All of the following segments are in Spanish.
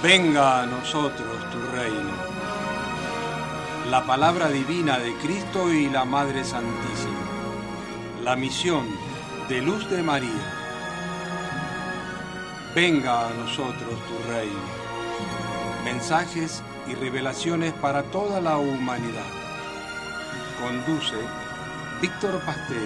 Venga a nosotros tu reino. La palabra divina de Cristo y la Madre Santísima. La misión de Luz de María. Venga a nosotros tu reino. Mensajes y revelaciones para toda la humanidad. Conduce Víctor Pastelli.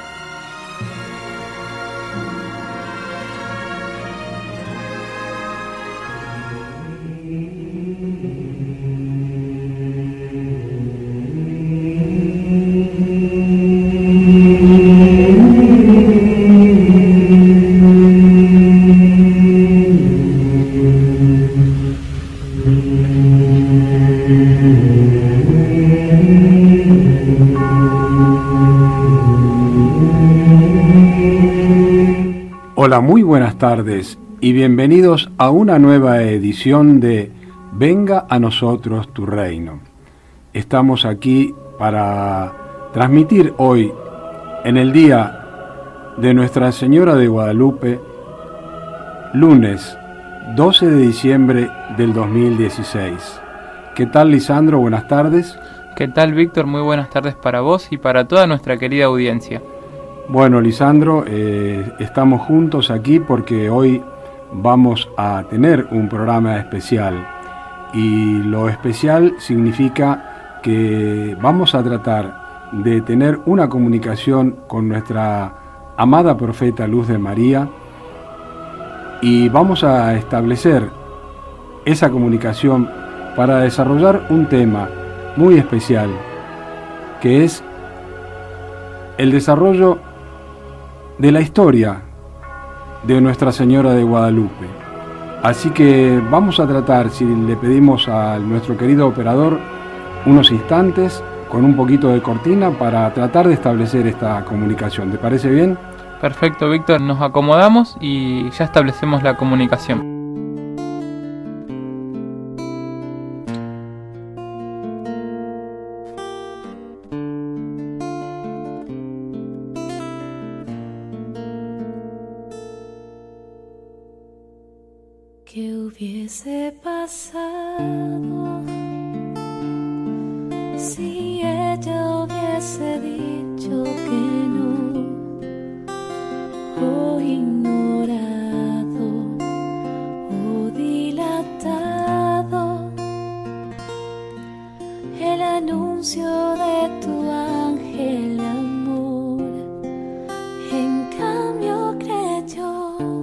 Hola, muy buenas tardes y bienvenidos a una nueva edición de Venga a nosotros tu reino. Estamos aquí para transmitir hoy, en el día de Nuestra Señora de Guadalupe, lunes 12 de diciembre del 2016. ¿Qué tal, Lisandro? Buenas tardes. ¿Qué tal, Víctor? Muy buenas tardes para vos y para toda nuestra querida audiencia. Bueno, Lisandro, estamos juntos aquí porque hoy vamos a tener un programa especial y lo especial significa que vamos a tratar de tener una comunicación con nuestra amada profeta Luz de María y vamos a establecer esa comunicación para desarrollar un tema muy especial que es el desarrollo de la historia de Nuestra Señora de Guadalupe. Así que vamos a tratar, si le pedimos a nuestro querido operador unos instantes con un poquito de cortina para tratar de establecer esta comunicación. ¿Te parece bien? Perfecto, Víctor. Nos acomodamos y ya establecemos la comunicación. ¿Qué hubiese pasado si ella hubiese dicho que no, o ignorado o dilatado el anuncio de tu ángel de amor? En cambio creyó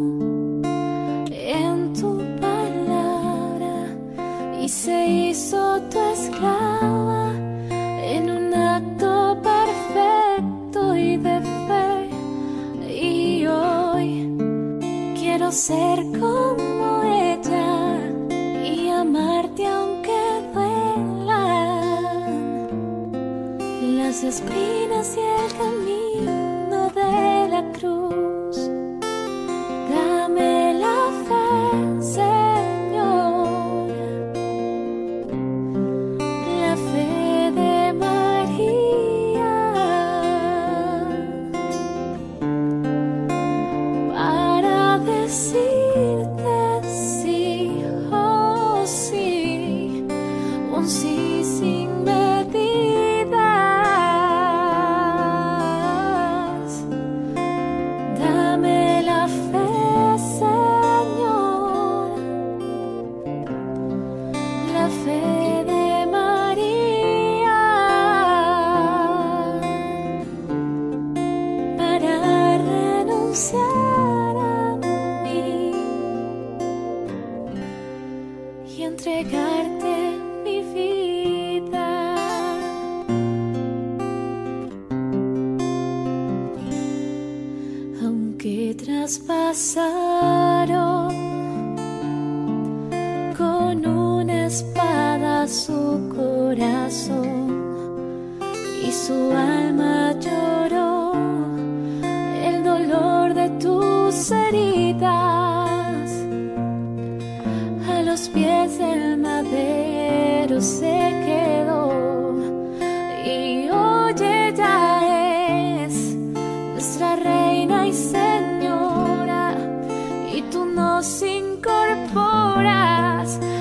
en tu palabra y se hizo tu esclava en un acto perfecto y de fe. Y hoy quiero ser como ella y amarte aunque duelan las espinas y el camino de la cruz. Dame la fe, Señor, la fe de María, para decirte sí, oh sí, un sí sin medidas. Dame la fe, Señor, la fe de María, para renunciar a mí y entregarte mi vida. Aunque traspasaron con una espada su corazón y su alma lloró el dolor de tus heridas, a los pies del madero se quedó. Y hoy ella es nuestra reina y señora, y tú nos incorporas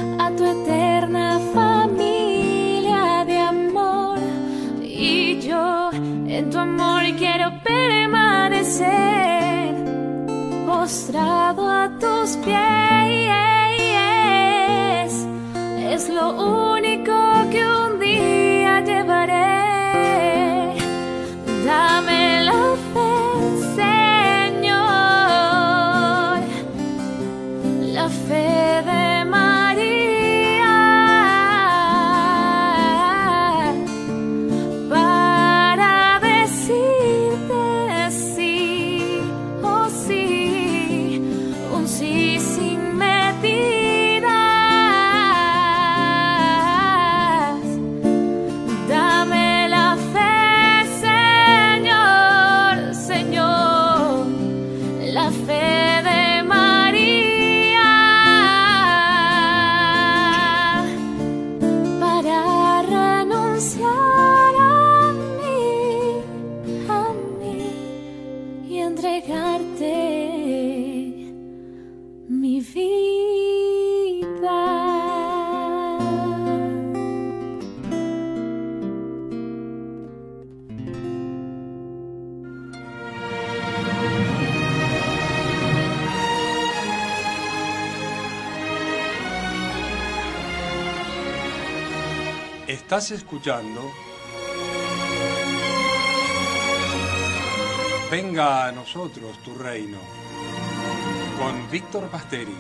Estás escuchando Venga a nosotros tu reino con Víctor Pasteri.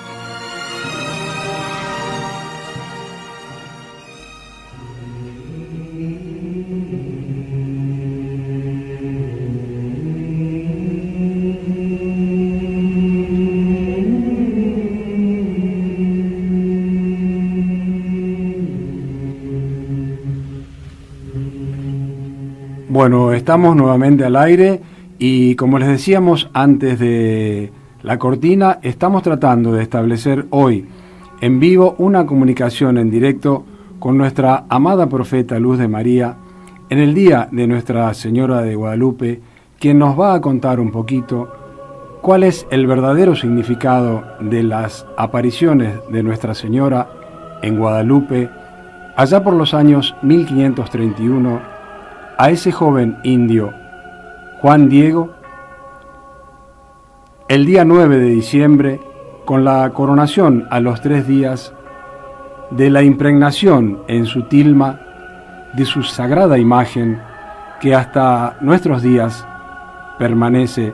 Bueno, estamos nuevamente al aire y como les decíamos antes de la cortina, estamos tratando de establecer hoy en vivo una comunicación en directo con nuestra amada profeta Luz de María en el día de Nuestra Señora de Guadalupe, quien nos va a contar un poquito cuál es el verdadero significado de las apariciones de Nuestra Señora en Guadalupe allá por los años 1531, a ese joven indio, Juan Diego, el día 9 de diciembre, con la coronación a los 3 días de la impregnación en su tilma de su sagrada imagen, que hasta nuestros días permanece.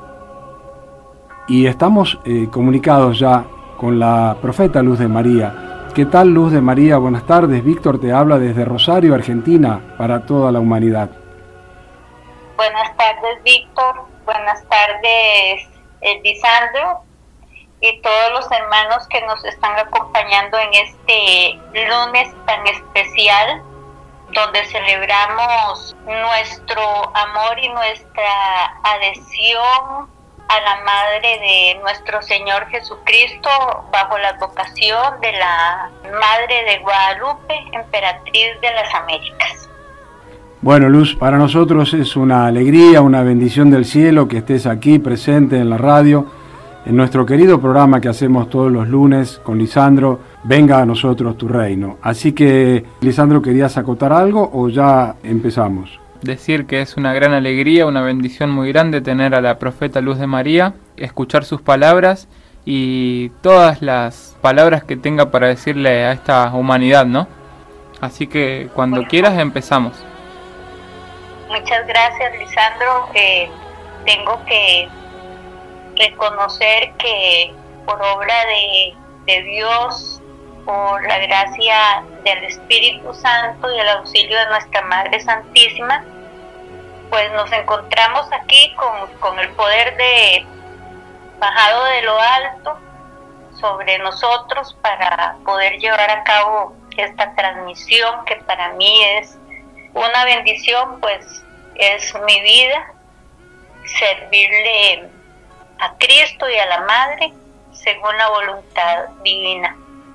Y estamos comunicados ya con la profeta Luz de María. ¿Qué tal, Luz de María? Buenas tardes. Víctor te habla desde Rosario, Argentina, para toda la humanidad. Buenas tardes, Víctor. Buenas tardes, Lisandro, y todos los hermanos que nos están acompañando en este lunes tan especial, donde celebramos nuestro amor y nuestra adhesión a la Madre de nuestro Señor Jesucristo, bajo la advocación de la Madre de Guadalupe, Emperatriz de las Américas. Bueno, Luz, para nosotros es una alegría, una bendición del cielo que estés aquí presente en la radio, en nuestro querido programa que hacemos todos los lunes con Lisandro, Venga a nosotros tu reino. Así que, Lisandro, ¿querías acotar algo o ya empezamos? Decir que es una gran alegría, una bendición muy grande tener a la profeta Luz de María, escuchar sus palabras y todas las palabras que tenga para decirle a esta humanidad, ¿no? Así que cuando quieras empezamos. Muchas gracias, Lisandro. Tengo que reconocer que por obra de Dios, por la gracia del Espíritu Santo y el auxilio de nuestra Madre Santísima, pues nos encontramos aquí con el poder de bajado de lo alto sobre nosotros para poder llevar a cabo esta transmisión que para mí es una bendición, pues es mi vida, servirle a Cristo y a la Madre según la voluntad divina.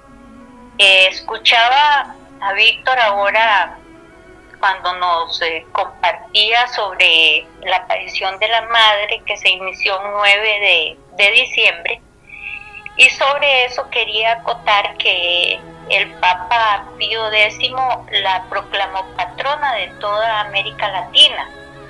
Escuchaba a Víctor ahora cuando nos compartía sobre la aparición de la Madre que se inició el 9 de diciembre, y sobre eso quería acotar que el Papa Pío X la proclamó patrona de toda América Latina.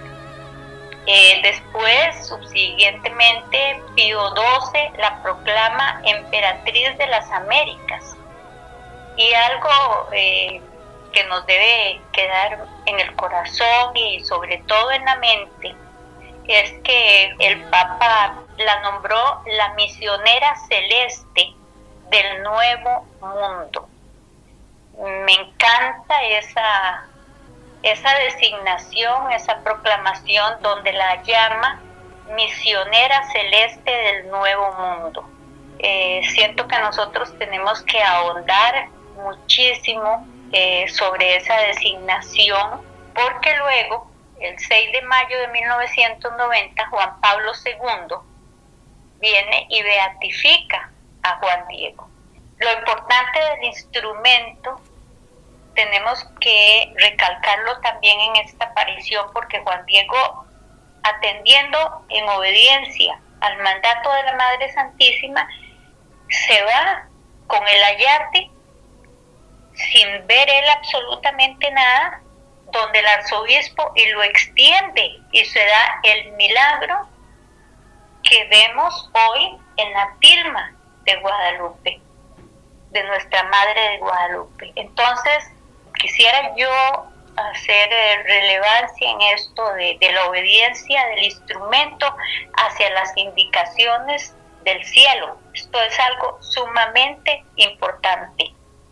Después, subsiguientemente, Pío XII la proclama Emperatriz de las Américas. Y algo que nos debe quedar en el corazón y sobre todo en la mente es que el Papa la nombró la misionera celeste del Nuevo Mundo. Me encanta esa designación, esa proclamación donde la llama misionera celeste del Nuevo Mundo. Siento que nosotros tenemos que ahondar muchísimo sobre esa designación, porque luego, el 6 de mayo de 1990, Juan Pablo II viene y beatifica a Juan Diego. Lo importante del instrumento tenemos que recalcarlo también en esta aparición, porque Juan Diego, atendiendo en obediencia al mandato de la Madre Santísima, se va con el ayarte sin ver él absolutamente nada, donde el arzobispo, y lo extiende, y se da el milagro que vemos hoy en la tilma de Guadalupe, de nuestra Madre de Guadalupe. Entonces, quisiera yo hacer relevancia en esto de la obediencia del instrumento hacia las indicaciones del cielo. Esto es algo sumamente importante.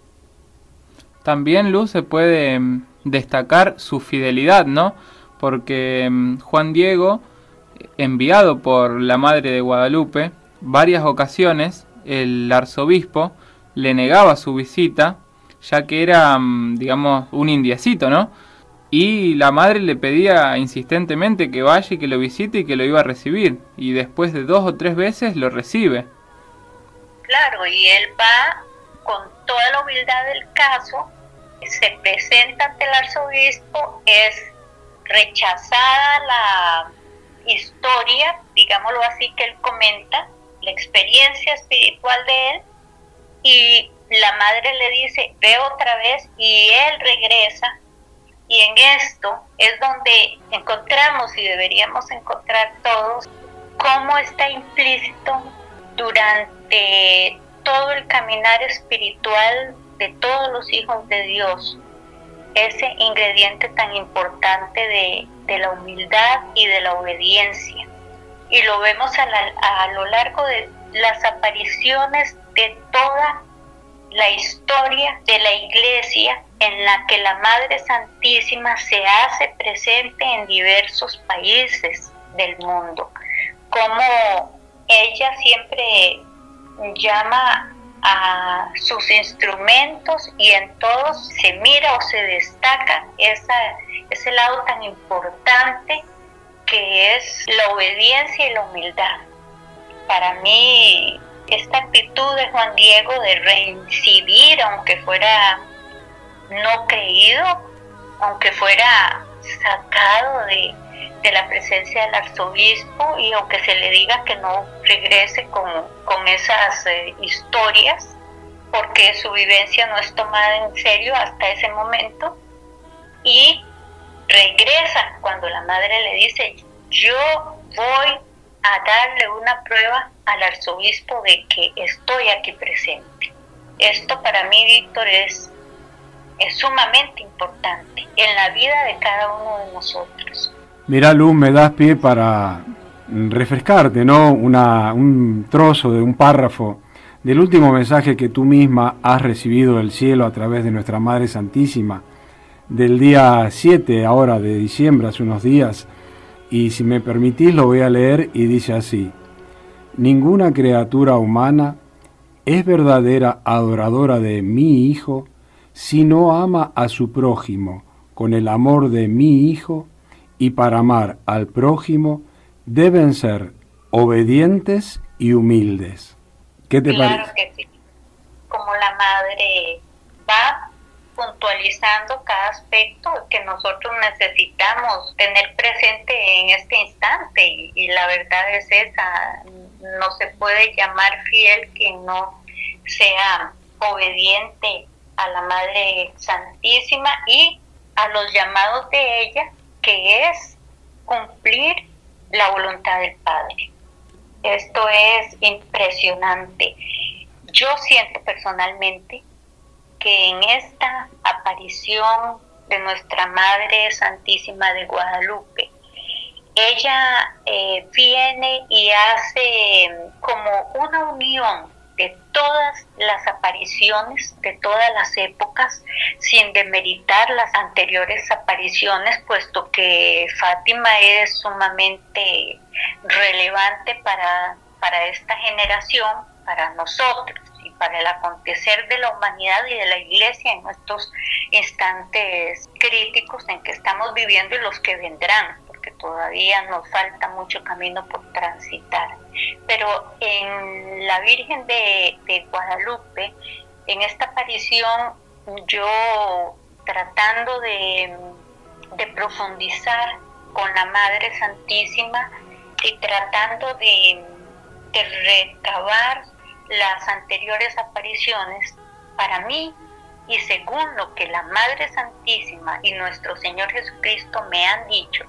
También, Luz, se puede destacar su fidelidad, ¿no? Porque Juan Diego, enviado por la Madre de Guadalupe, varias ocasiones el arzobispo le negaba su visita, ya que era, digamos, un indiecito, ¿no? Y la madre le pedía insistentemente que vaya y que lo visite y que lo iba a recibir. Y después de 2 o 3 veces lo recibe. Claro, y él va con toda la humildad del caso, se presenta ante el arzobispo, es rechazada la historia, digámoslo así, que él comenta, la experiencia espiritual de él, y la madre le dice, ve otra vez, y él regresa. Y en esto es donde encontramos, y deberíamos encontrar todos, cómo está implícito durante todo el caminar espiritual de todos los hijos de Dios, ese ingrediente tan importante de la humildad y de la obediencia. Y lo vemos a lo largo de las apariciones de toda la historia de la Iglesia, en la que la Madre Santísima se hace presente en diversos países del mundo. Como ella siempre llama a sus instrumentos, y en todos se mira o se destaca ese lado tan importante que es la obediencia y la humildad. Para mí, esta actitud de Juan Diego de recibir, aunque fuera no creído, aunque fuera sacado de la presencia del arzobispo, y aunque se le diga que no regrese con esas historias, porque su vivencia no es tomada en serio hasta ese momento, y regresa cuando la madre le dice, yo voy a darle una prueba al arzobispo de que estoy aquí presente. Esto para mí, Víctor, es sumamente importante en la vida de cada uno de nosotros. Mirá, Luz, me das pie para refrescarte, ¿no? Un trozo de un párrafo del último mensaje que tú misma has recibido del cielo a través de nuestra Madre Santísima, del día 7 ahora de diciembre, hace unos días, y si me permitís lo voy a leer, y dice así: ninguna criatura humana es verdadera adoradora de mi Hijo si no ama a su prójimo con el amor de mi Hijo, y para amar al prójimo deben ser obedientes y humildes. ¿Qué te parece? Claro que sí. Como la madre va puntualizando cada aspecto que nosotros necesitamos tener presente en este instante, y la verdad es esa: no se puede llamar fiel quien no sea obediente a la Madre Santísima y a los llamados de ella, que es cumplir la voluntad del Padre. Esto es impresionante. Yo siento personalmente que en esta aparición de nuestra Madre Santísima de Guadalupe, ella viene y hace como una unión de todas las apariciones, de todas las épocas, sin demeritar las anteriores apariciones, puesto que Fátima es sumamente relevante para esta generación, para nosotros, y para el acontecer de la humanidad y de la Iglesia en estos instantes críticos en que estamos viviendo y los que vendrán, porque todavía nos falta mucho camino por transitar. Pero en la Virgen de Guadalupe, en esta aparición, yo tratando de profundizar con la Madre Santísima y tratando de recabar las anteriores apariciones, para mí, y según lo que la Madre Santísima y nuestro Señor Jesucristo me han dicho,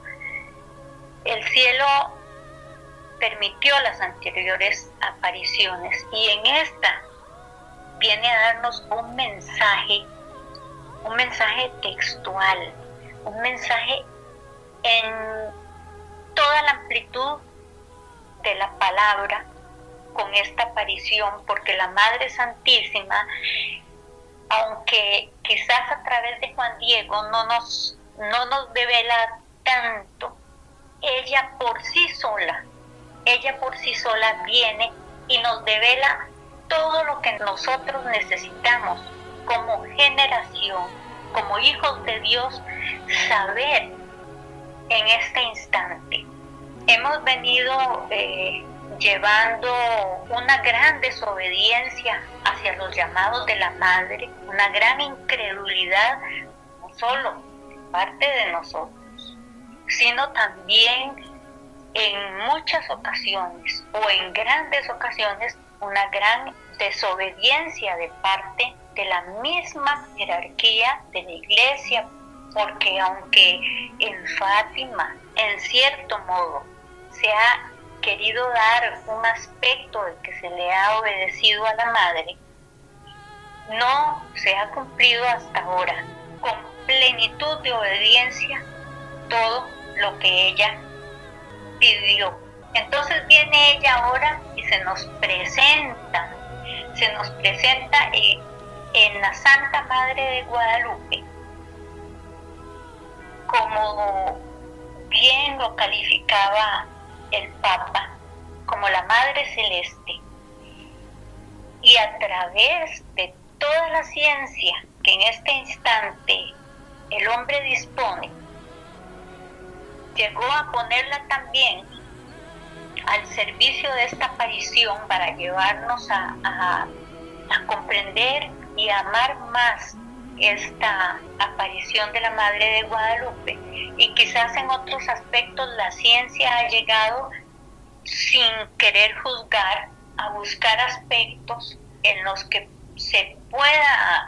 el cielo permitió las anteriores apariciones, y en esta viene a darnos un mensaje un mensaje textual, un mensaje en toda la amplitud de la palabra con esta aparición, porque la Madre Santísima, aunque quizás a través de Juan Diego no nos devela tanto, ella por sí sola viene y nos devela todo lo que nosotros necesitamos como generación, como hijos de Dios, saber en este instante. Hemos venido llevando una gran desobediencia hacia los llamados de la Madre, una gran incredulidad, no solo de parte de nosotros, sino también en muchas ocasiones o en grandes ocasiones una gran desobediencia de parte de la misma jerarquía de la Iglesia, porque aunque en Fátima, en cierto modo, se ha querido dar un aspecto de que se le ha obedecido a la Madre, no se ha cumplido hasta ahora con plenitud de obediencia todo lo que ella pidió. Entonces viene ella ahora y se nos presenta en la Santa Madre de Guadalupe, como bien lo calificaba el Papa, como la Madre Celeste, y a través de toda la ciencia que en este instante el hombre dispone, llegó a ponerla también al servicio de esta aparición para llevarnos a comprender y a amar más esta aparición de la Madre de Guadalupe. Y quizás en otros aspectos la ciencia ha llegado, sin querer juzgar, a buscar aspectos en los que se pueda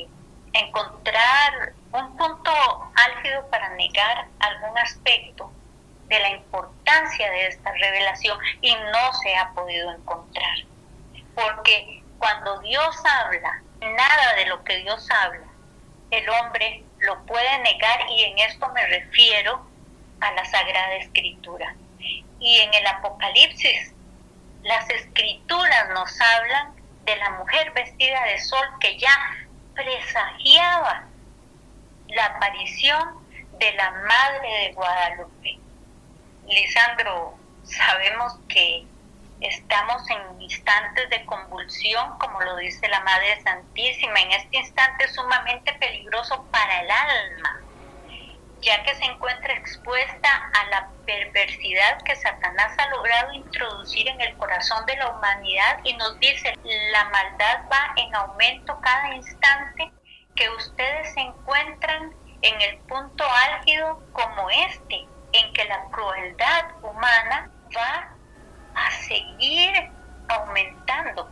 encontrar un punto álgido para negar algún aspecto de la importancia de esta revelación, y no se ha podido encontrar, porque cuando Dios habla, nada de lo que Dios habla el hombre lo puede negar, y en esto me refiero a la Sagrada Escritura. Y en el Apocalipsis, las Escrituras nos hablan de la mujer vestida de sol que ya presagiaba la aparición de la Madre de Guadalupe. Lisandro, sabemos que estamos en instantes de convulsión, como lo dice la Madre Santísima, en este instante sumamente peligroso para el alma, ya que se encuentra expuesta a la perversidad que Satanás ha logrado introducir en el corazón de la humanidad, y nos dice: la maldad va en aumento cada instante, que ustedes se encuentran en el punto álgido como este, en que la crueldad humana va a seguir aumentando.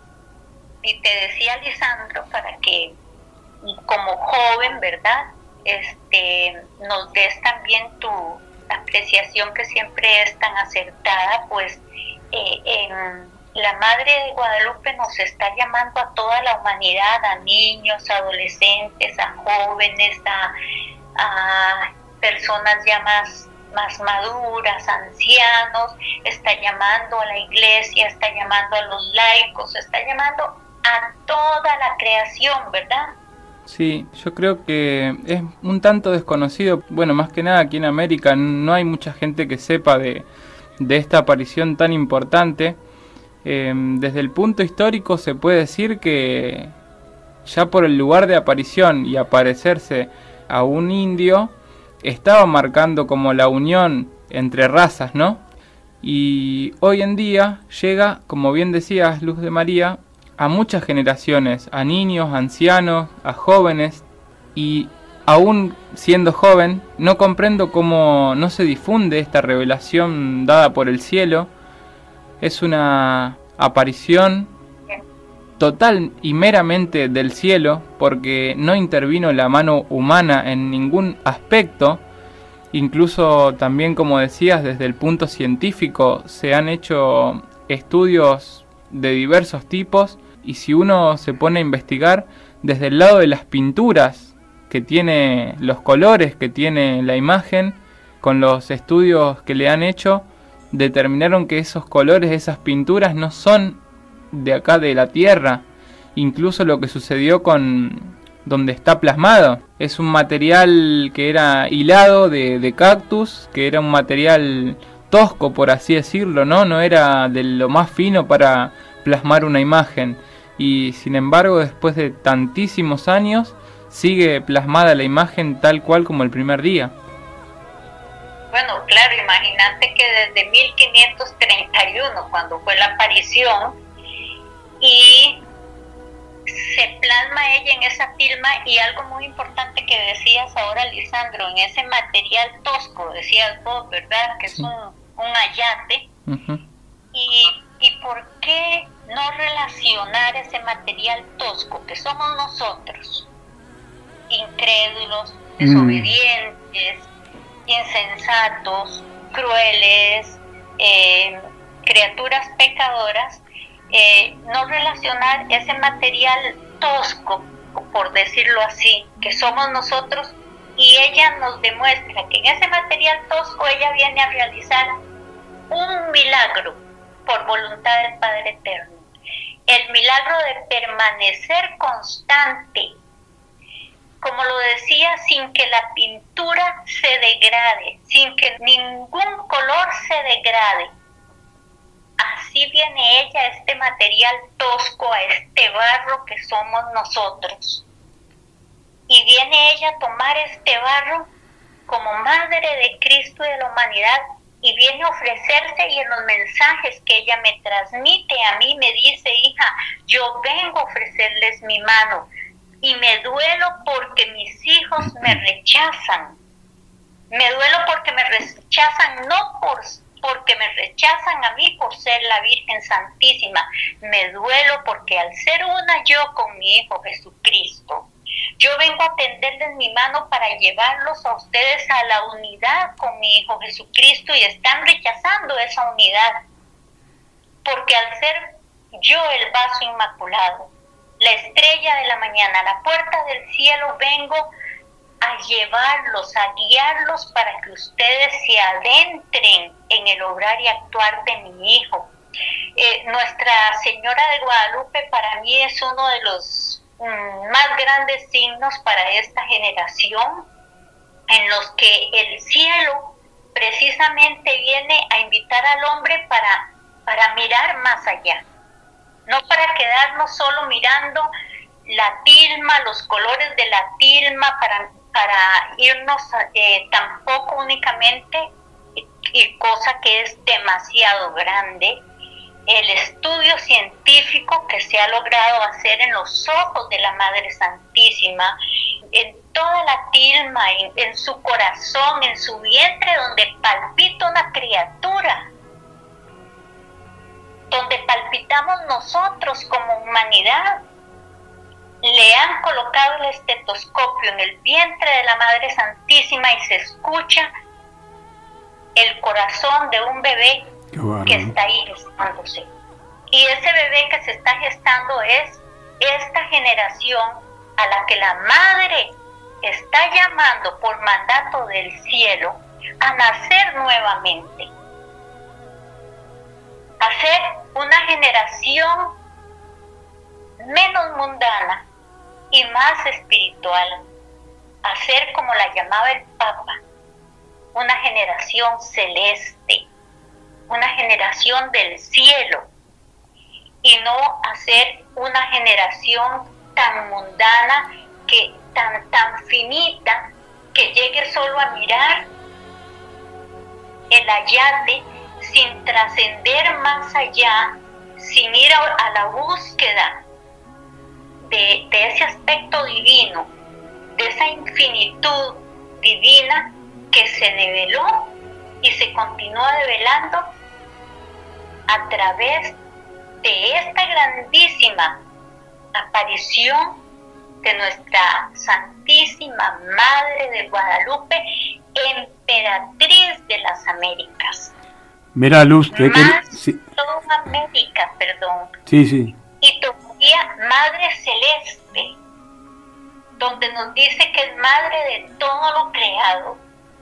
Y te decía, Lisandro, para que como joven, ¿verdad?, nos des también tu apreciación, que siempre es tan acertada, pues la Madre de Guadalupe nos está llamando a toda la humanidad, a niños, adolescentes, a jóvenes, a personas ya más maduras, ancianos, está llamando a la Iglesia, está llamando a los laicos, está llamando a toda la creación, ¿verdad? Sí, yo creo que es un tanto desconocido. Bueno, más que nada aquí en América no hay mucha gente que sepa de esta aparición tan importante. Desde el punto histórico se puede decir que ya por el lugar de aparición y aparecerse a un indio, estaba marcando como la unión entre razas, ¿no? Y hoy en día llega, como bien decías, Luz de María, a muchas generaciones, a niños, ancianos, a jóvenes, y aún siendo joven, no comprendo cómo no se difunde esta revelación dada por el cielo. Es una aparición total y meramente del cielo, porque no intervino la mano humana en ningún aspecto. Incluso también, como decías, desde el punto científico se han hecho estudios de diversos tipos, y si uno se pone a investigar desde el lado de las pinturas que tiene, los colores que tiene la imagen, con los estudios que le han hecho, determinaron que esos colores, esas pinturas no son de acá de la Tierra. Incluso lo que sucedió con donde está plasmado, es un material que era hilado de cactus, que era un material tosco, por así decirlo, no era de lo más fino para plasmar una imagen, y sin embargo después de tantísimos años sigue plasmada la imagen tal cual como el primer día. Bueno, claro, imagínate que desde 1531, cuando fue la aparición, y se plasma ella en esa tilma, y algo muy importante que decías ahora, Lisandro, en ese material tosco, decías vos, ¿verdad? Que sí. Es un ayate. Uh-huh. ¿Y por qué no relacionar ese material tosco, que somos nosotros, incrédulos, desobedientes, insensatos, crueles, criaturas pecadoras, no relacionar ese material tosco, por decirlo así, que somos nosotros, y ella nos demuestra que en ese material tosco ella viene a realizar un milagro por voluntad del Padre Eterno, el milagro de permanecer constante, como lo decía, sin que la pintura se degrade, sin que ningún color se degrade. Así viene ella a este material tosco, a este barro que somos nosotros. Y viene ella a tomar este barro como Madre de Cristo y de la humanidad, y viene a ofrecerse, y en los mensajes que ella me transmite a mí me dice: hija, yo vengo a ofrecerles mi mano, y me duelo porque mis hijos me rechazan. Me duelo porque me rechazan, no porque me rechazan a mí por ser la Virgen Santísima. Me duelo porque al ser una yo con mi Hijo Jesucristo, yo vengo a tenderles mi mano para llevarlos a ustedes a la unidad con mi Hijo Jesucristo, y están rechazando esa unidad. Porque al ser yo el vaso inmaculado, la estrella de la mañana, la puerta del cielo, vengo a llevarlos, a guiarlos para que ustedes se adentren en el obrar y actuar de mi Hijo. Nuestra Señora de Guadalupe para mí es uno de los más grandes signos para esta generación, en los que el cielo precisamente viene a invitar al hombre para mirar más allá, no para quedarnos solo mirando la tilma, los colores de la tilma, para irnos tampoco únicamente, y cosa que es demasiado grande, el estudio científico que se ha logrado hacer en los ojos de la Madre Santísima, en toda la tilma, en su corazón, en su vientre, donde palpita una criatura, donde palpitamos nosotros como humanidad. Le han colocado el estetoscopio en el vientre de la Madre Santísima y se escucha el corazón de un bebé que está ahí gestándose. Y ese bebé que se está gestando es esta generación a la que la Madre está llamando por mandato del cielo a nacer nuevamente, a ser una generación menos mundana y más espiritual, a ser, como la llamaba el Papa, una generación celeste, una generación del cielo, y no a ser una generación tan mundana, que tan finita, que llegue solo a mirar el ayate sin trascender más allá, sin ir a la búsqueda de ese aspecto divino, de esa infinitud divina que se develó y se continúa develando a través de esta grandísima aparición de nuestra Santísima Madre de Guadalupe, emperatriz de las Américas. Mira, Luz, toda América, perdón. Sí. Y todavía Madre Celeste, donde nos dice que es madre de todo lo creado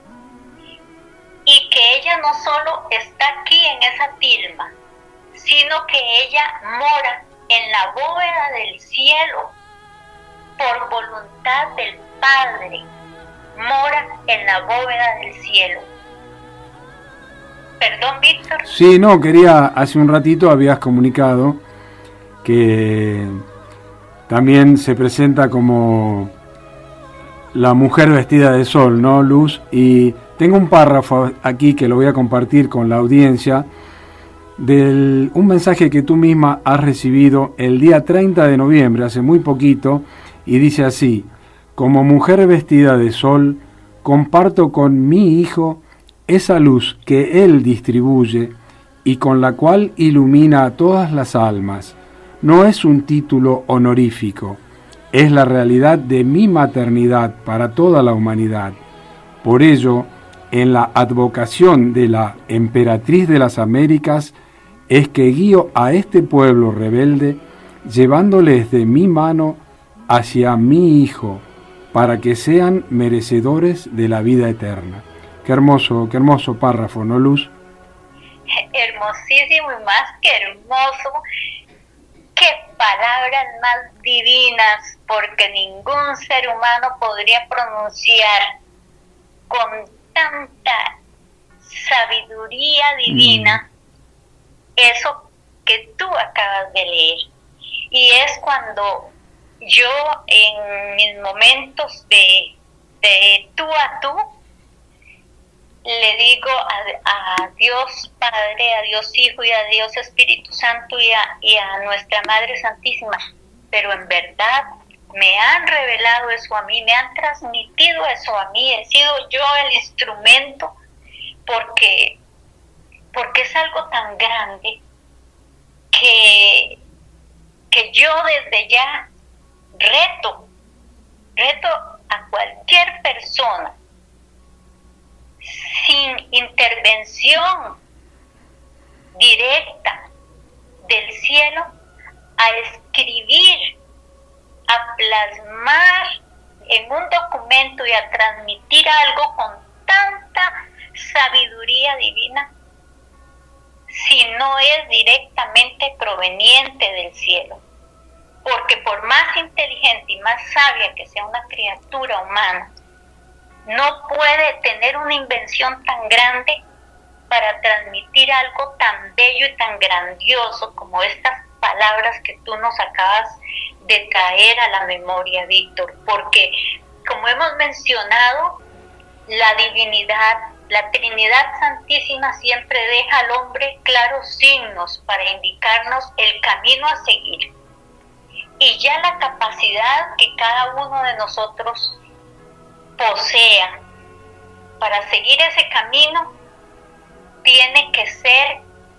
y que ella no solo está aquí en esa tilma, sino que ella mora en la bóveda del cielo por voluntad del Padre, mora en la bóveda del cielo. Perdón, Víctor. Sí, no, hace un ratito habías comunicado que también se presenta como la mujer vestida de sol, ¿no, Luz? Y tengo un párrafo aquí que lo voy a compartir con la audiencia un mensaje que tú misma has recibido el día 30 de noviembre, hace muy poquito, y dice así: como mujer vestida de sol, comparto con mi hijo esa luz que él distribuye y con la cual ilumina a todas las almas. No es un título honorífico, es la realidad de mi maternidad para toda la humanidad. Por ello, en la advocación de la emperatriz de las Américas, es que guío a este pueblo rebelde, llevándoles de mi mano hacia mi hijo, para que sean merecedores de la vida eterna. Qué hermoso párrafo, ¿no, Luz? Hermosísimo y más que hermoso. Qué palabras más divinas, porque ningún ser humano podría pronunciar con tanta sabiduría divina eso que tú acabas de leer. Y es cuando yo, en mis momentos de tú a tú, le digo a Dios Padre, a Dios Hijo y a Dios Espíritu Santo y a nuestra Madre Santísima, pero en verdad me han revelado eso a mí, me han transmitido eso a mí, he sido yo el instrumento, porque es algo tan grande que yo desde ya reto a cualquier persona sin intervención directa del cielo a escribir, a plasmar en un documento y a transmitir algo con tanta sabiduría divina si no es directamente proveniente del cielo. Porque por más inteligente y más sabia que sea una criatura humana, no puede tener una invención tan grande para transmitir algo tan bello y tan grandioso como estas palabras que tú nos acabas de traer a la memoria, Víctor. Porque, como hemos mencionado, la divinidad, la Trinidad Santísima siempre deja al hombre claros signos para indicarnos el camino a seguir. Y ya la capacidad que cada uno de nosotros posea para seguir ese camino tiene que ser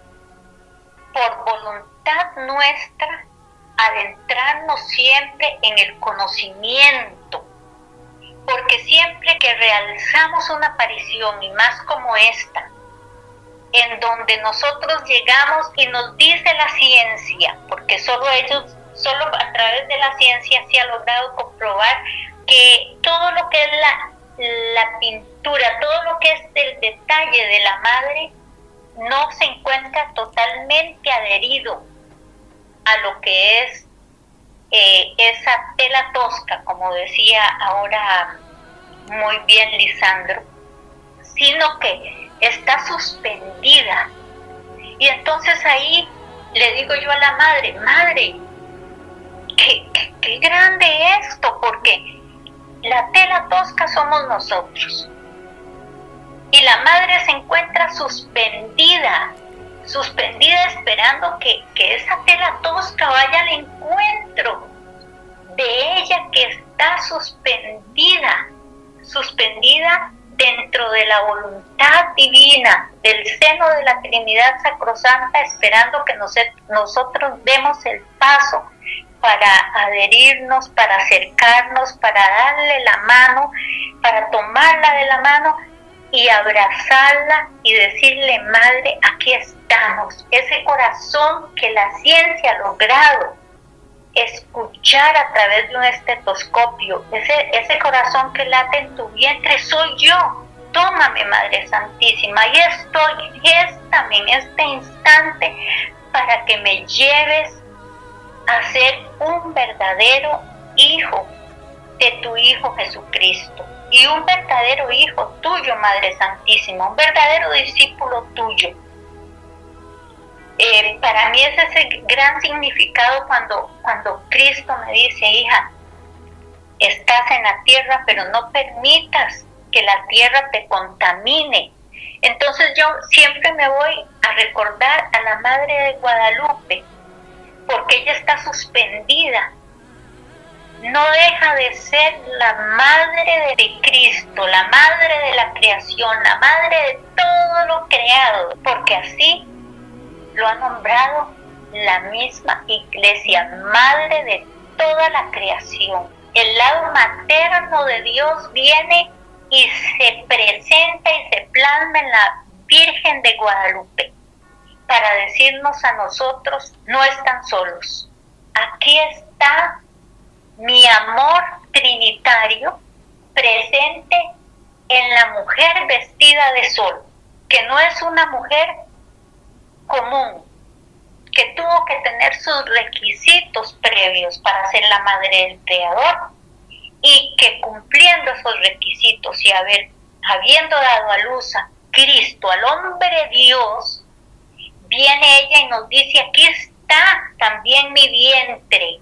por voluntad nuestra, adentrarnos siempre en el conocimiento, porque siempre que realzamos una aparición, y más como esta, en donde nosotros llegamos y nos dice la ciencia, porque solo a través de la ciencia se ha logrado comprobar que todo lo que es la pintura, todo lo que es el detalle de la madre, no se encuentra totalmente adherido a lo que es esa tela tosca, como decía ahora muy bien Lisandro, sino que está suspendida. Y entonces ahí le digo yo a la madre, madre, qué grande esto, porque la tela tosca somos nosotros. Y la madre se encuentra suspendida esperando que esa tela tosca vaya al encuentro de ella, que está suspendida dentro de la voluntad divina, del seno de la Trinidad Sacrosanta, esperando que nosotros demos el paso para adherirnos, para acercarnos, para darle la mano, para tomarla de la mano y abrazarla y decirle, madre, aquí estamos. Ese corazón que la ciencia ha logrado escuchar a través de un estetoscopio, ese corazón que late en tu vientre soy yo. Tómame, Madre Santísima, y estoy, géstame en este instante para que me lleves a ser un verdadero hijo de tu Hijo Jesucristo y un verdadero hijo tuyo, Madre Santísima, un verdadero discípulo tuyo. Para mí es ese gran significado cuando Cristo me dice: hija, estás en la tierra, pero no permitas que la tierra te contamine. Entonces yo siempre me voy a recordar a la Madre de Guadalupe, porque ella está suspendida. No deja de ser la Madre de Cristo, la Madre de la creación, la Madre de todo lo creado, porque así lo ha nombrado la misma Iglesia, Madre de toda la creación. El lado materno de Dios viene y se presenta y se plasma en la Virgen de Guadalupe para decirnos a nosotros: no están solos. Aquí está mi amor trinitario presente en la mujer vestida de sol, que no es una mujer común, que tuvo que tener sus requisitos previos para ser la madre del Creador, y que cumpliendo esos requisitos y habiendo dado a luz a Cristo, al hombre Dios, viene ella y nos dice: aquí está también mi vientre,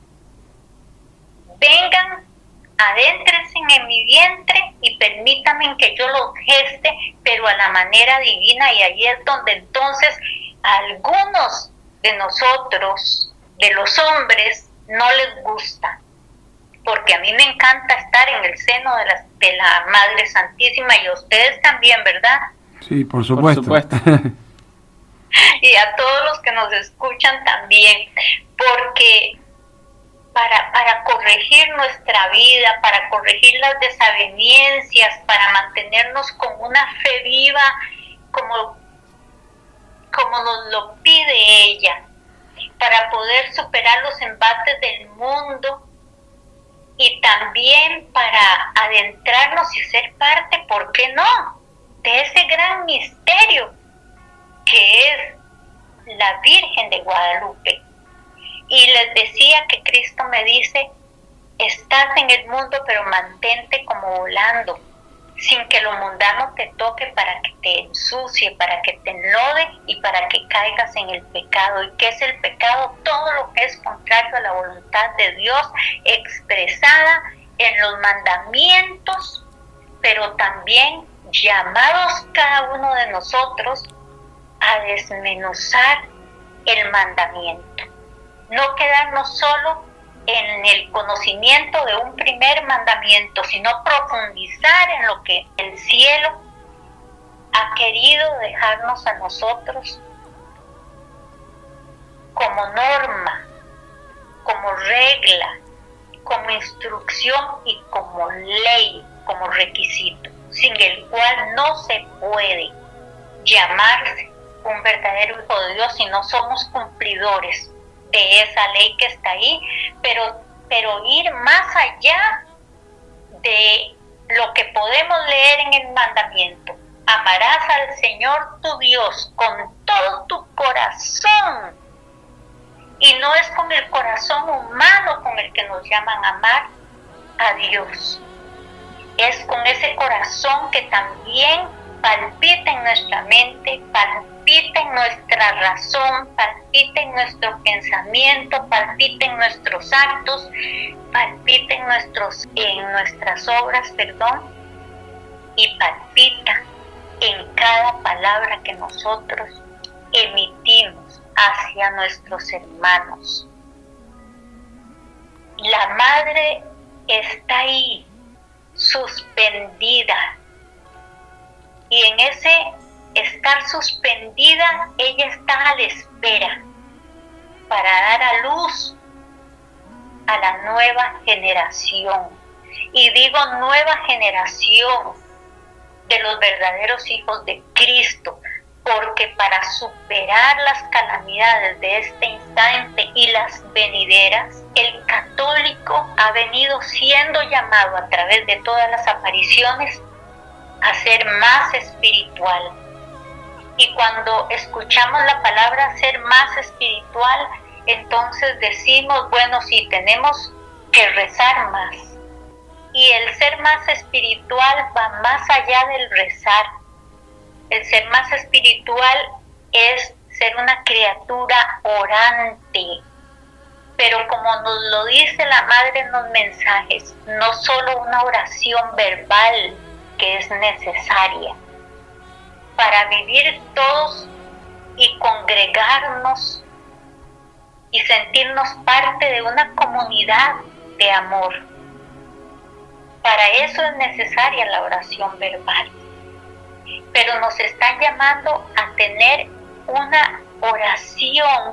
vengan, adéntrense en mi vientre y permítanme que yo los geste, pero a la manera divina. Y ahí es donde entonces a algunos de nosotros, de los hombres, no les gusta, porque a mí me encanta estar en el seno de la Madre Santísima, y a ustedes también, ¿verdad? Sí, por supuesto. Por supuesto. Y a todos los que nos escuchan también, porque para corregir nuestra vida, para corregir las desavenencias, para mantenernos con una fe viva como nos lo pide ella, para poder superar los embates del mundo y también para adentrarnos y ser parte, ¿por qué no?, de ese gran misterio que es la Virgen de Guadalupe. Y les decía que Cristo me dice: estás en el mundo, pero mantente como volando, sin que lo mundano te toque para que te ensucie, para que te enlode y para que caigas en el pecado. ¿Y qué es el pecado? Todo lo que es contrario a la voluntad de Dios, expresada en los mandamientos, pero también llamados cada uno de nosotros a desmenuzar el mandamiento. No quedarnos solo en el conocimiento de un primer mandamiento, sino profundizar en lo que el cielo ha querido dejarnos a nosotros como norma, como regla, como instrucción y como ley, como requisito, sin el cual no se puede llamarse un verdadero hijo de Dios si no somos cumplidores de esa ley que está ahí, pero ir más allá de lo que podemos leer en el mandamiento. Amarás al Señor tu Dios con todo tu corazón, y no es con el corazón humano con el que nos llaman a amar a Dios, es con ese corazón que también palpita en nuestra mente, palpita en nuestra razón, palpita en nuestro pensamiento, palpita en nuestros actos, palpita en nuestras obras, y palpita en cada palabra que nosotros emitimos hacia nuestros hermanos. La madre está ahí, suspendida, y en ese estar suspendida, ella está a la espera para dar a luz a la nueva generación. Y digo nueva generación de los verdaderos hijos de Cristo, porque para superar las calamidades de este instante y las venideras, el católico ha venido siendo llamado a través de todas las apariciones a ser más espiritual. Y cuando escuchamos la palabra ser más espiritual, entonces decimos, bueno, sí, tenemos que rezar más. Y el ser más espiritual va más allá del rezar. El ser más espiritual es ser una criatura orante. Pero como nos lo dice la Madre en los mensajes, no solo una oración verbal que es necesaria para vivir todos y congregarnos y sentirnos parte de una comunidad de amor. Para eso es necesaria la oración verbal. Pero nos están llamando a tener una oración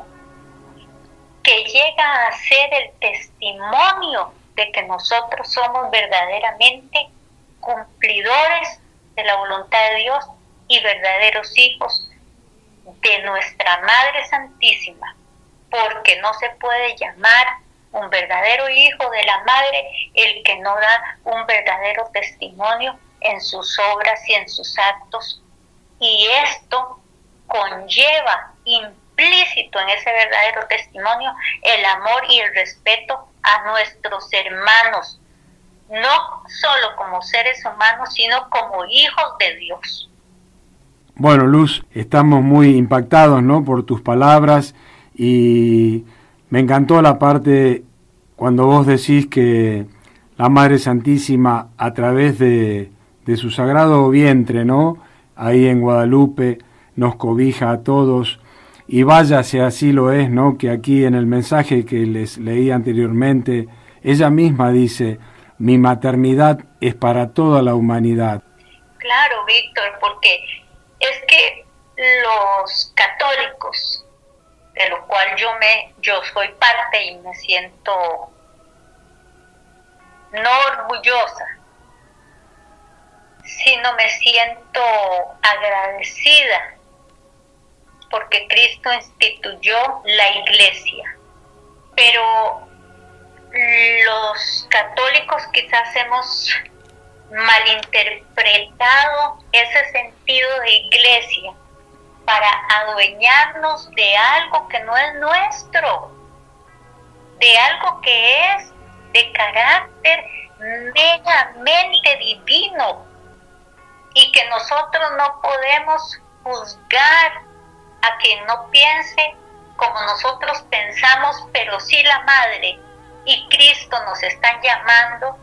que llega a ser el testimonio de que nosotros somos verdaderamente cumplidores de la voluntad de Dios y verdaderos hijos de nuestra Madre Santísima, porque no se puede llamar un verdadero hijo de la Madre el que no da un verdadero testimonio en sus obras y en sus actos, y esto conlleva implícito en ese verdadero testimonio el amor y el respeto a nuestros hermanos, no solo como seres humanos, sino como hijos de Dios. Bueno, Luz, estamos muy impactados, ¿no?, por tus palabras, y me encantó la parte cuando vos decís que la Madre Santísima, a través de su sagrado vientre, ¿no?, ahí en Guadalupe, nos cobija a todos, y vaya si así lo es, ¿no?, que aquí en el mensaje que les leí anteriormente, ella misma dice, mi maternidad es para toda la humanidad. Claro, Víctor, porque es que los católicos, de lo cual yo soy parte y me siento no orgullosa, sino me siento agradecida porque Cristo instituyó la iglesia. Pero los católicos quizás hemos malinterpretado ese sentido de iglesia para adueñarnos de algo que no es nuestro, de algo que es de carácter meramente divino, y que nosotros no podemos juzgar a quien no piense como nosotros pensamos, pero sí la Madre y Cristo nos están llamando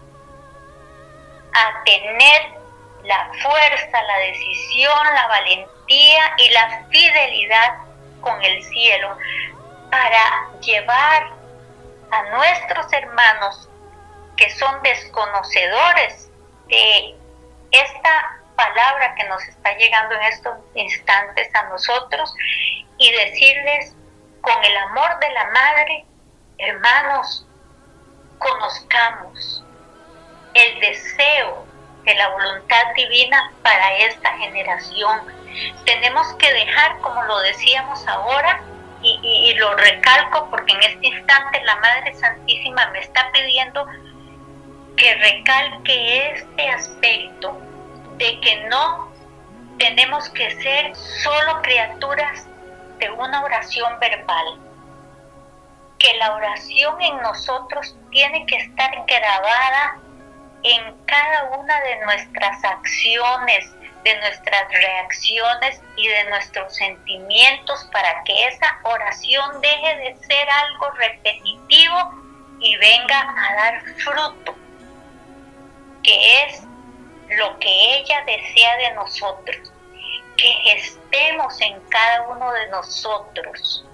a tener la fuerza, la decisión, la valentía y la fidelidad con el cielo para llevar a nuestros hermanos que son desconocedores de esta palabra que nos está llegando en estos instantes a nosotros, y decirles con el amor de la Madre, hermanos, conozcamos el deseo de la voluntad divina para esta generación. Tenemos que dejar, como lo decíamos ahora, y lo recalco porque en este instante la Madre Santísima me está pidiendo que recalque este aspecto de que no tenemos que ser solo criaturas de una oración verbal, que la oración en nosotros tiene que estar grabada en cada una de nuestras acciones, de nuestras reacciones y de nuestros sentimientos, para que esa oración deje de ser algo repetitivo y venga a dar fruto, que es lo que ella desea de nosotros, que gestemos en cada uno de nosotros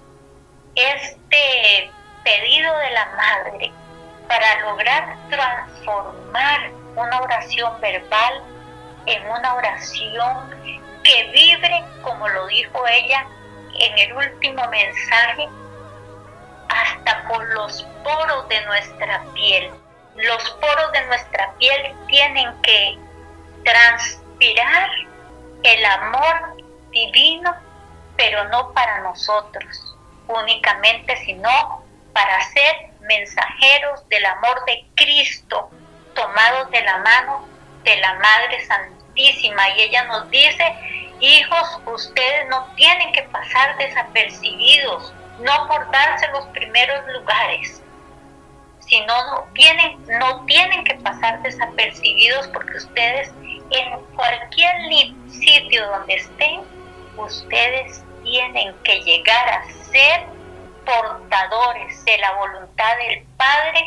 este pedido de la Madre para lograr transformar una oración verbal en una oración que vibre, como lo dijo ella en el último mensaje, hasta por los poros de nuestra piel. Los poros de nuestra piel tienen que transpirar el amor divino, pero no para nosotros únicamente, sino para ser mensajeros del amor de Cristo, tomados de la mano de la Madre Santísima. Y ella nos dice: hijos, ustedes no tienen que pasar desapercibidos, no por darse los primeros lugares, sino no tienen que pasar desapercibidos, porque ustedes en cualquier sitio donde estén, ustedes tienen que llegar a ser portadores de la voluntad del Padre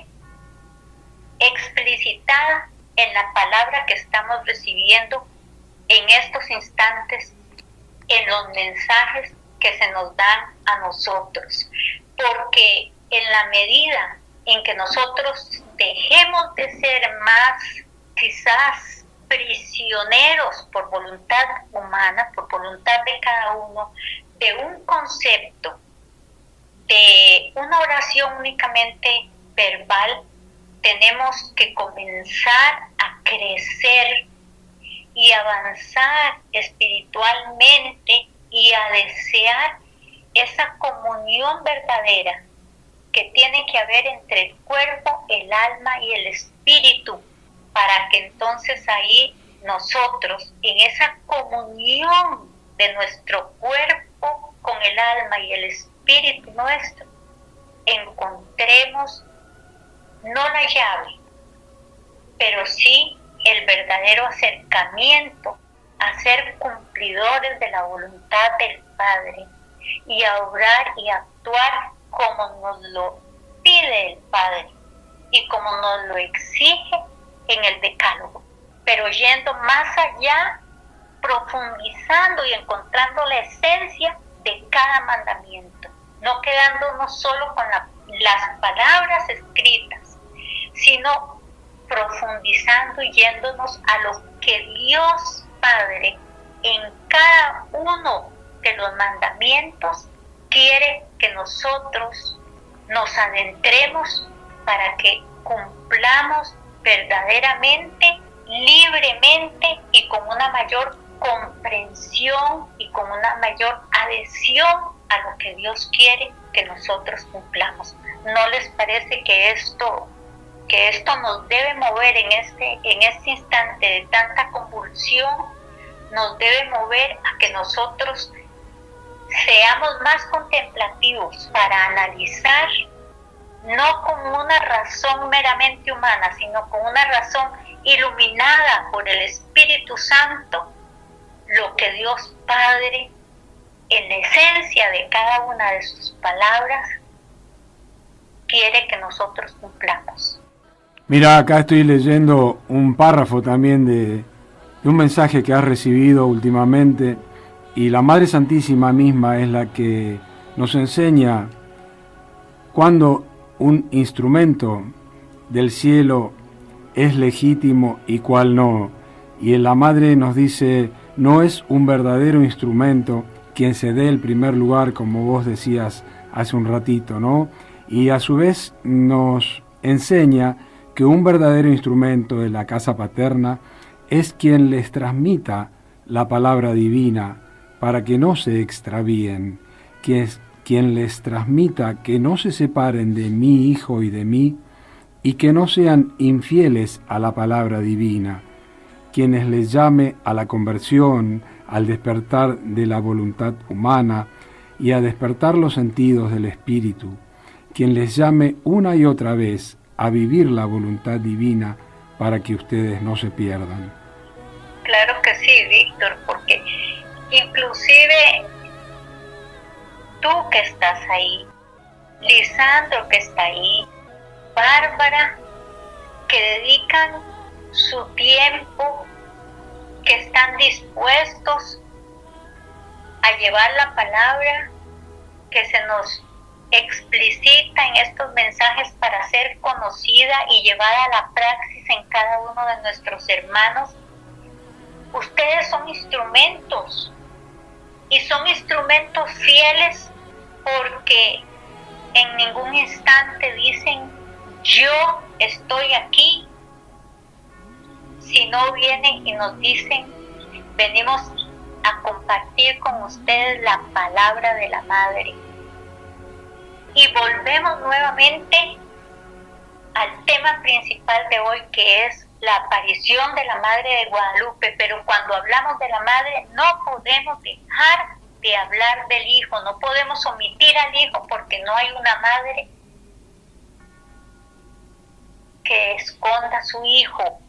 explicitada en la palabra que estamos recibiendo en estos instantes, en los mensajes que se nos dan a nosotros. Porque en la medida en que nosotros dejemos de ser más, quizás, prisioneros por voluntad humana, por voluntad de cada uno, de un concepto, de una oración únicamente verbal, tenemos que comenzar a crecer y avanzar espiritualmente y a desear esa comunión verdadera que tiene que haber entre el cuerpo, el alma y el espíritu, para que entonces ahí nosotros, en esa comunión de nuestro cuerpo con el alma y el espíritu nuestro, encontremos no la llave, pero sí el verdadero acercamiento a ser cumplidores de la voluntad del Padre y a obrar y actuar como nos lo pide el Padre y como nos lo exige en el Decálogo, pero yendo más allá, profundizando y encontrando la esencia de cada mandamiento, no quedándonos solo con las palabras escritas, sino profundizando y yéndonos a lo que Dios Padre en cada uno de los mandamientos quiere que nosotros nos adentremos para que cumplamos verdaderamente, libremente y con una mayor comprensión y con una mayor adhesión a lo que Dios quiere que nosotros cumplamos. ¿No les parece que esto nos debe mover en este instante de tanta convulsión? Nos debe mover a que nosotros seamos más contemplativos para analizar, no con una razón meramente humana, sino con una razón iluminada por el Espíritu Santo, lo que Dios Padre, en la esencia de cada una de sus palabras, quiere que nosotros cumplamos. Mira, acá estoy leyendo un párrafo también de un mensaje que has recibido últimamente, y la Madre Santísima misma es la que nos enseña cuándo un instrumento del cielo es legítimo y cuál no. Y la Madre nos dice: no es un verdadero instrumento quien se dé el primer lugar, como vos decías hace un ratito, ¿no? Y a su vez nos enseña que un verdadero instrumento de la casa paterna es quien les transmita la palabra divina para que no se extravíen, quien les transmita que no se separen de mi Hijo y de mí, y que no sean infieles a la palabra divina, quienes les llame a la conversión, al despertar de la voluntad humana y a despertar los sentidos del espíritu, quien les llame una y otra vez a vivir la voluntad divina para que ustedes no se pierdan. Claro que sí, Víctor, porque inclusive tú que estás ahí, Lisandro que está ahí, Bárbara, que dedican su tiempo, que están dispuestos a llevar la palabra que se nos explicita en estos mensajes para ser conocida y llevada a la praxis en cada uno de nuestros hermanos. Ustedes son instrumentos, y son instrumentos fieles, porque en ningún instante dicen yo estoy aquí, sino vienen y nos dicen venimos a compartir con ustedes la palabra de la Madre. Y volvemos nuevamente al tema principal de hoy, que es la aparición de la Madre de Guadalupe. Pero cuando hablamos de la Madre no podemos dejar de hablar del Hijo, no podemos omitir al Hijo, porque no hay una madre que esconda a su Hijo,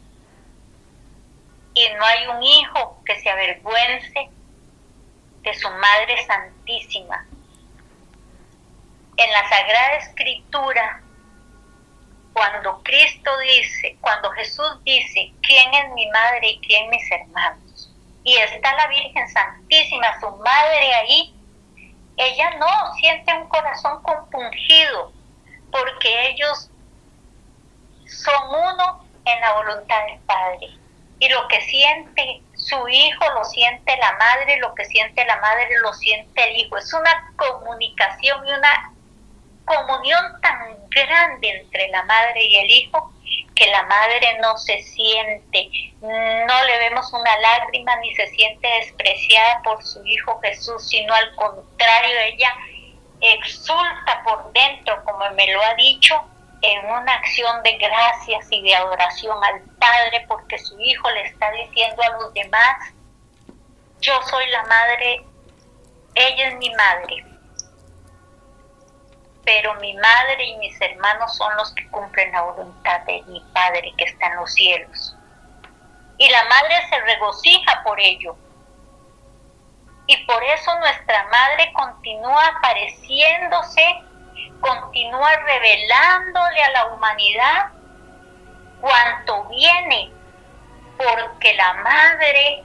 y no hay un hijo que se avergüence de su Madre Santísima. En la Sagrada Escritura, cuando Jesús dice, ¿quién es mi madre y quién mis hermanos? Y está la Virgen Santísima, su madre ahí, ella no siente un corazón compungido, porque ellos son uno en la voluntad del Padre. Y lo que siente su hijo lo siente la madre, lo que siente la madre lo siente el hijo. Es una comunicación y una comunión tan grande entre la madre y el hijo, que la madre no se siente, no le vemos una lágrima ni se siente despreciada por su hijo Jesús, sino al contrario, ella exulta por dentro, como me lo ha dicho, en una acción de gracias y de adoración al Padre, porque su hijo le está diciendo a los demás, yo soy la madre, ella es mi madre, pero mi madre y mis hermanos son los que cumplen la voluntad de mi Padre que está en los cielos. Y la madre se regocija por ello. Y por eso nuestra madre continúa apareciéndose, continúa revelándole a la humanidad cuanto viene, porque la madre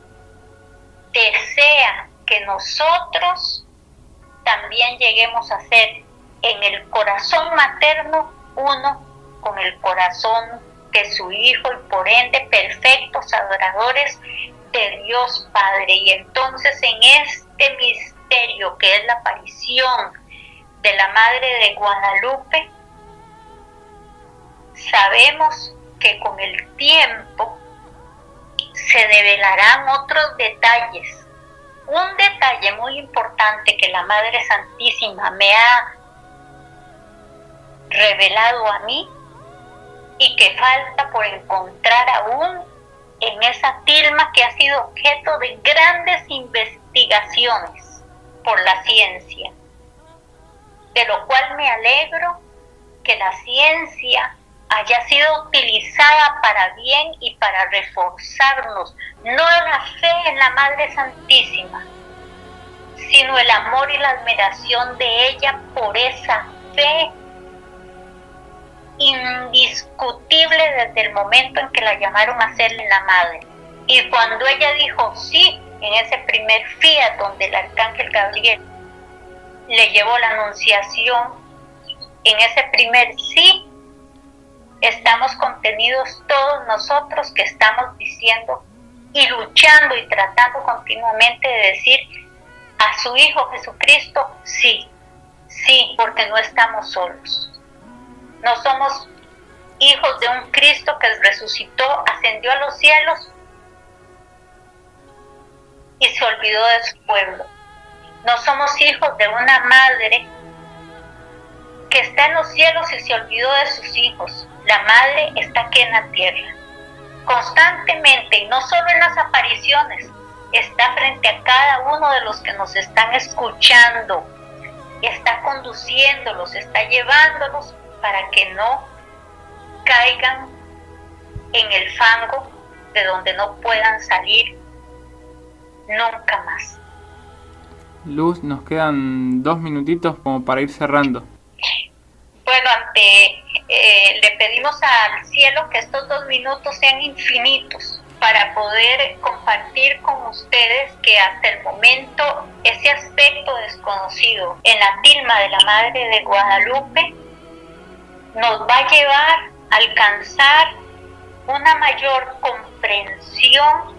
desea que nosotros también lleguemos a ser en el corazón materno uno con el corazón de su hijo, y por ende perfectos adoradores de Dios Padre. Y entonces en este misterio que es la aparición de la Madre de Guadalupe, sabemos que con el tiempo se develarán otros detalles. Un detalle muy importante que la Madre Santísima me ha revelado a mí y que falta por encontrar aún en esa tilma que ha sido objeto de grandes investigaciones por la ciencia, de lo cual me alegro que la ciencia haya sido utilizada para bien y para reforzarnos, no la fe en la Madre Santísima, sino el amor y la admiración de ella por esa fe indiscutible desde el momento en que la llamaron a serle la madre. Y cuando ella dijo sí, en ese primer fiat donde el arcángel Gabriel le llevó la anunciación, en ese primer sí estamos contenidos todos nosotros que estamos diciendo y luchando y tratando continuamente de decir a su Hijo Jesucristo sí, sí, porque no estamos solos. No somos hijos de un Cristo que resucitó, ascendió a los cielos y se olvidó de su pueblo. No somos hijos de una madre que está en los cielos y se olvidó de sus hijos. La madre está aquí en la tierra, constantemente, y no solo en las apariciones, está frente a cada uno de los que nos están escuchando, está conduciéndolos, está llevándolos para que no caigan en el fango de donde no puedan salir nunca más. Luz, nos quedan 2 minutitos como para ir cerrando. Bueno, le pedimos al cielo que estos 2 minutos sean infinitos para poder compartir con ustedes que hasta el momento ese aspecto desconocido en la tilma de la Madre de Guadalupe nos va a llevar a alcanzar una mayor comprensión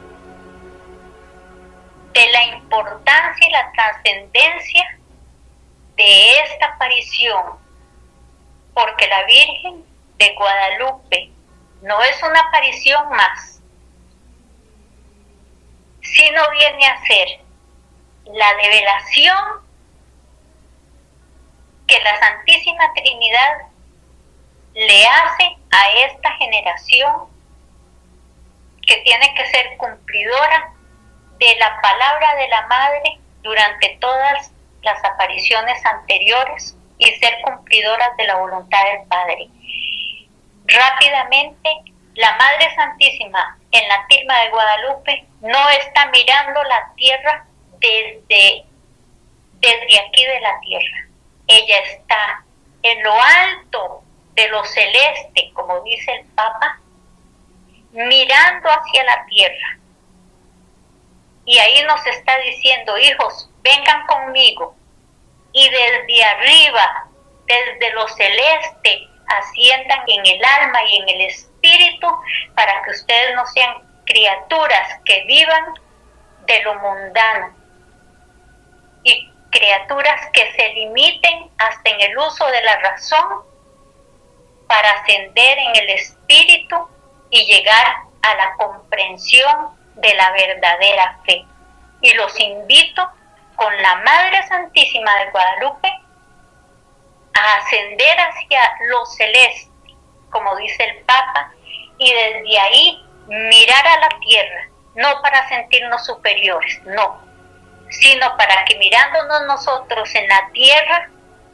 de la importancia y la trascendencia de esta aparición, porque la Virgen de Guadalupe no es una aparición más, sino viene a ser la revelación que la Santísima Trinidad le hace a esta generación que tiene que ser cumplidora de la palabra de la Madre durante todas las apariciones anteriores y ser cumplidoras de la voluntad del Padre. Rápidamente, la Madre Santísima en la tilma de Guadalupe no está mirando la tierra desde aquí de la tierra. Ella está en lo alto de lo celeste, como dice el Papa, mirando hacia la tierra. Y ahí nos está diciendo: hijos, vengan conmigo. Y desde arriba, desde lo celeste, asciendan en el alma y en el espíritu, para que ustedes no sean criaturas que vivan de lo mundano y criaturas que se limiten hasta en el uso de la razón para ascender en el espíritu y llegar a la comprensión de la verdadera fe. Y los invito con la Madre Santísima de Guadalupe a ascender hacia lo celeste, como dice el Papa, y desde ahí mirar a la tierra, no para sentirnos superiores, no, sino para que mirándonos nosotros en la tierra,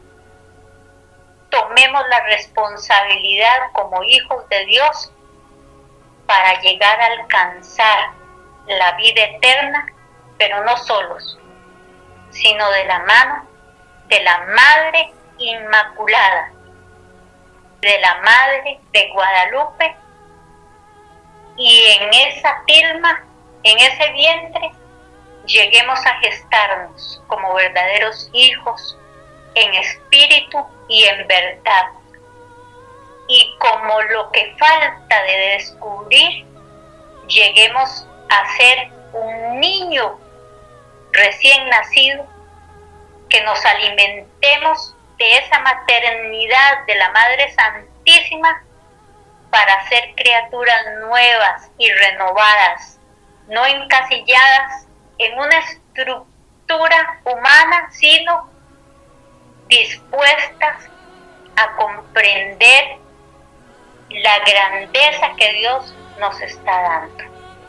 tomemos la responsabilidad como hijos de Dios para llegar a alcanzar la vida eterna, pero no solos, sino de la mano de la Madre Inmaculada, de la Madre de Guadalupe, y en esa tilma, en ese vientre, lleguemos a gestarnos como verdaderos hijos en espíritu y en verdad. Y como lo que falta de descubrir, lleguemos a ser un niño recién nacido, que nos alimentemos de esa maternidad de la Madre Santísima para ser criaturas nuevas y renovadas, no encasilladas en una estructura humana, sino dispuestas a comprender la grandeza que Dios nos está dando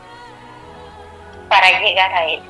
para llegar a Él.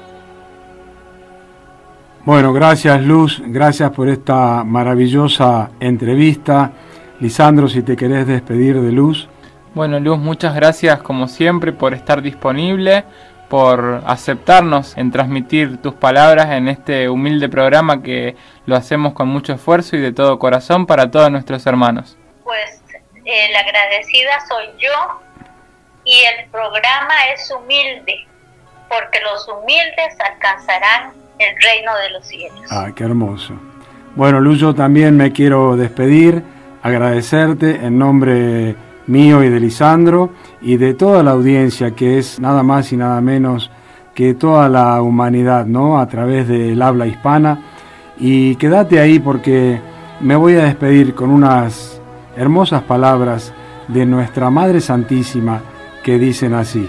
Bueno, gracias Luz, gracias por esta maravillosa entrevista. Lisandro, si te querés despedir de Luz. Bueno, Luz, muchas gracias como siempre por estar disponible, por aceptarnos en transmitir tus palabras en este humilde programa que lo hacemos con mucho esfuerzo y de todo corazón para todos nuestros hermanos. Pues la agradecida soy yo, y el programa es humilde, porque los humildes alcanzarán el reino de los cielos. Ah, qué hermoso. Bueno, Luz, yo también me quiero despedir, agradecerte en nombre mío y de Lisandro y de toda la audiencia, que es nada más y nada menos que toda la humanidad, ¿no?, a través del habla hispana. Y quédate ahí, porque me voy a despedir con unas hermosas palabras de nuestra Madre Santísima que dicen así: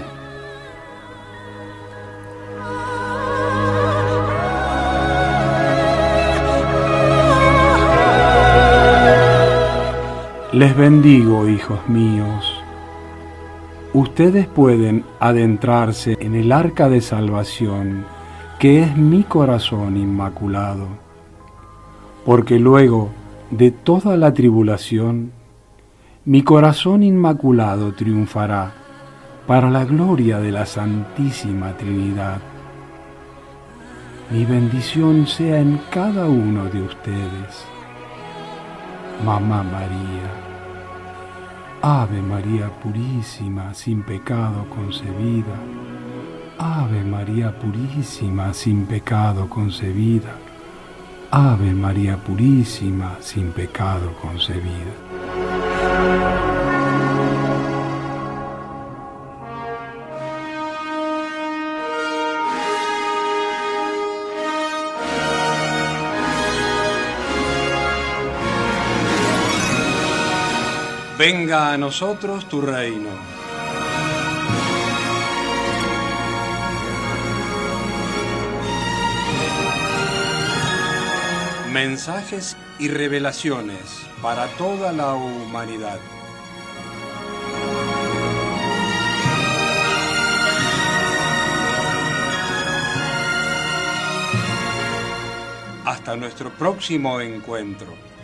les bendigo, hijos míos. Ustedes pueden adentrarse en el arca de salvación, que es mi corazón inmaculado, porque luego de toda la tribulación, mi corazón inmaculado triunfará para la gloria de la Santísima Trinidad. Mi bendición sea en cada uno de ustedes. Mamá María, Ave María Purísima, sin pecado concebida. Ave María Purísima, sin pecado concebida. Ave María Purísima, sin pecado concebida. Venga a nosotros tu reino. Mensajes y revelaciones para toda la humanidad. Hasta nuestro próximo encuentro.